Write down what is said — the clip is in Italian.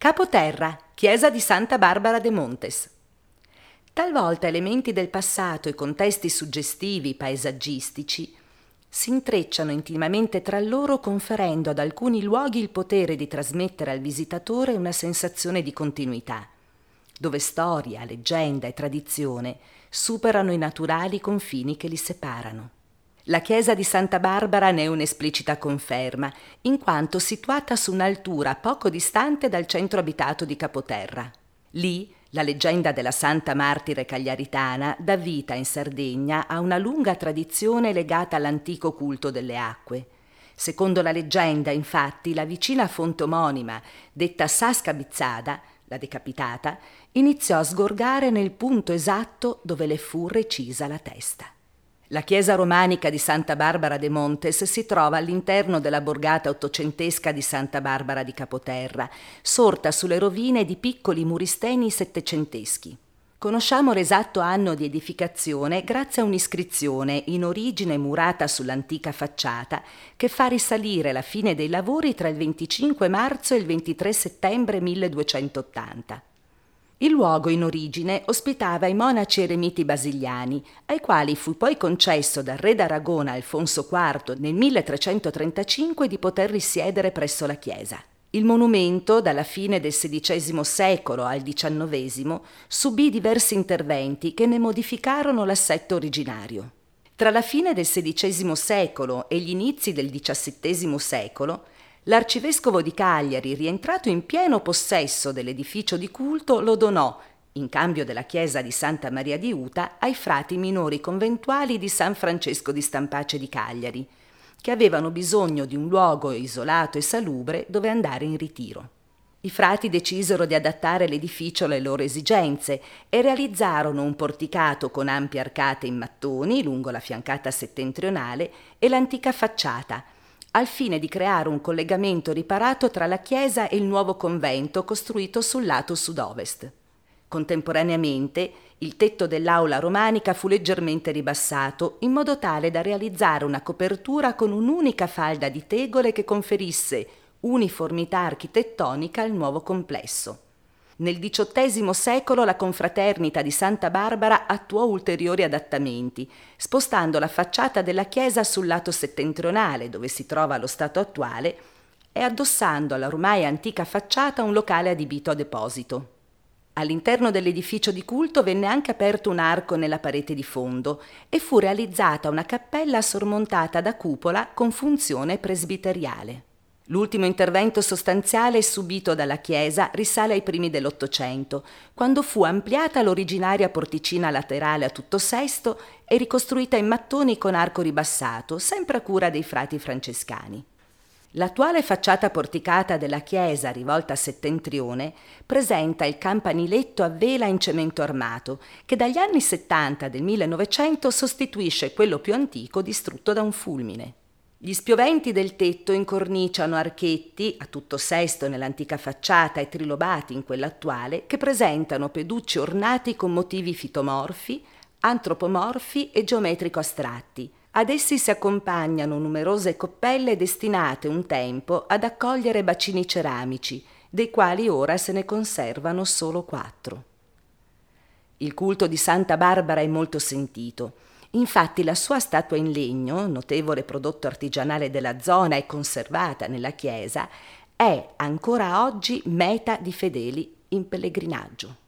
Capoterra, chiesa di Santa Barbara de Montes. Talvolta elementi del passato e contesti suggestivi paesaggistici si intrecciano intimamente tra loro, conferendo ad alcuni luoghi il potere di trasmettere al visitatore una sensazione di continuità, dove storia, leggenda e tradizione superano i naturali confini che li separano. La chiesa di Santa Barbara ne è un'esplicita conferma, in quanto situata su un'altura poco distante dal centro abitato di Capoterra. Lì, la leggenda della Santa Martire Cagliaritana dà vita in Sardegna a una lunga tradizione legata all'antico culto delle acque. Secondo la leggenda, infatti, la vicina fonte omonima, detta Sasca Bizzada, la decapitata, iniziò a sgorgare nel punto esatto dove le fu recisa la testa. La chiesa romanica di Santa Barbara de Montes si trova all'interno della borgata ottocentesca di Santa Barbara di Capoterra, sorta sulle rovine di piccoli muristeni settecenteschi. Conosciamo l'esatto anno di edificazione grazie a un'iscrizione in origine murata sull'antica facciata che fa risalire la fine dei lavori tra il 25 marzo e il 23 settembre 1280. Il luogo in origine ospitava i monaci eremiti basiliani, ai quali fu poi concesso dal re d'Aragona Alfonso IV nel 1335 di poter risiedere presso la chiesa. Il monumento, dalla fine del XVI secolo al XIX, subì diversi interventi che ne modificarono l'assetto originario. Tra la fine del XVI secolo e gli inizi del XVII secolo, l'arcivescovo di Cagliari, rientrato in pieno possesso dell'edificio di culto, lo donò, in cambio della chiesa di Santa Maria di Uta, ai frati minori conventuali di San Francesco di Stampace di Cagliari, che avevano bisogno di un luogo isolato e salubre dove andare in ritiro. I frati decisero di adattare l'edificio alle loro esigenze e realizzarono un porticato con ampie arcate in mattoni lungo la fiancata settentrionale e l'antica facciata, al fine di creare un collegamento riparato tra la chiesa e il nuovo convento costruito sul lato sud-ovest. Contemporaneamente, il tetto dell'aula romanica fu leggermente ribassato, in modo tale da realizzare una copertura con un'unica falda di tegole che conferisse uniformità architettonica al nuovo complesso. Nel XVIII secolo la confraternita di Santa Barbara attuò ulteriori adattamenti, spostando la facciata della chiesa sul lato settentrionale, dove si trova lo stato attuale, e addossando alla ormai antica facciata un locale adibito a deposito. All'interno dell'edificio di culto venne anche aperto un arco nella parete di fondo e fu realizzata una cappella sormontata da cupola con funzione presbiteriale. L'ultimo intervento sostanziale subito dalla chiesa risale ai primi dell'Ottocento, quando fu ampliata l'originaria porticina laterale a tutto sesto e ricostruita in mattoni con arco ribassato, sempre a cura dei frati francescani. L'attuale facciata porticata della chiesa, rivolta a settentrione, presenta il campaniletto a vela in cemento armato, che dagli anni 70 del 1900 sostituisce quello più antico distrutto da un fulmine. Gli spioventi del tetto incorniciano archetti, a tutto sesto nell'antica facciata e trilobati in quella attuale, che presentano peducci ornati con motivi fitomorfi, antropomorfi e geometrico-astratti. Ad essi si accompagnano numerose coppelle destinate un tempo ad accogliere bacini ceramici, dei quali ora se ne conservano solo 4. Il culto di Santa Barbara è molto sentito. Infatti la sua statua in legno, notevole prodotto artigianale della zona e conservata nella chiesa, è ancora oggi meta di fedeli in pellegrinaggio.